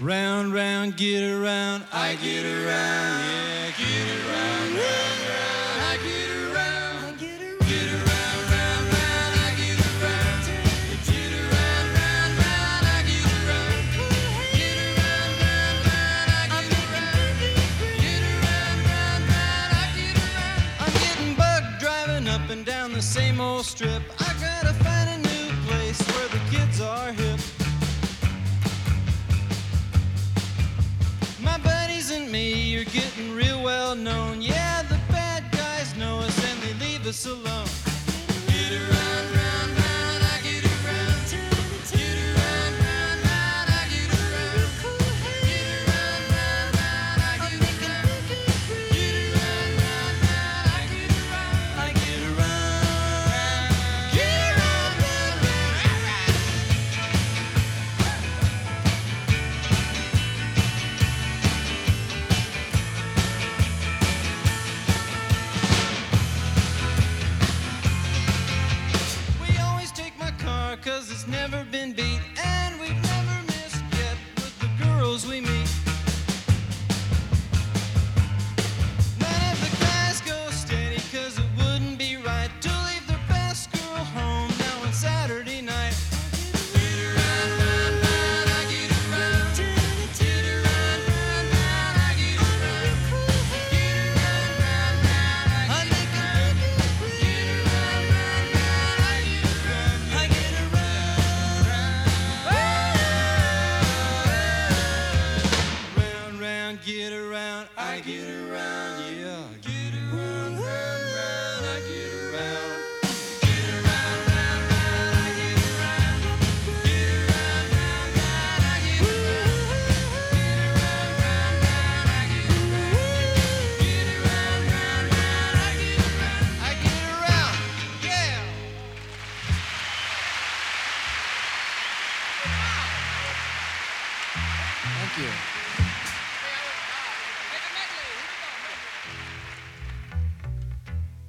Round, round, get around, I get around, yeah, get around, round, round, I get around, get around, round, round, I get around, get around, round, round, I get around, get around, round, round, I get around, get around, round, round, I get around. I'm getting bugged driving up and down the same old strip. I gotta find a new place where the kids are hip. My buddies and me are getting real well known. Yeah, the bad guys know us and they leave us alone. Get around, round, round, I get around. Get around, round, round, I get around. Get around, round, round, I get around. Get around, round, round, I get around. I get around. Get around, round, round. We always take my car 'cause it's never been beat, and we've never missed yet with the girls we meet. None of the guys go steady 'cause it wouldn't be right to leave their best girl home now on Saturday night. Get around, round, round, I get around. Get around, round, round, I get around. Get around, round, round, I get around. Get around, round, round, I get around. I get around. Round, round, get around. I get around. Yeah, get around, round, round, I get around. Get around, round, round, I get around. Get around, round, round, I get around. Get around, round, round, I get around. Get around, round, round, I get around. I get around. Yeah. Thank you.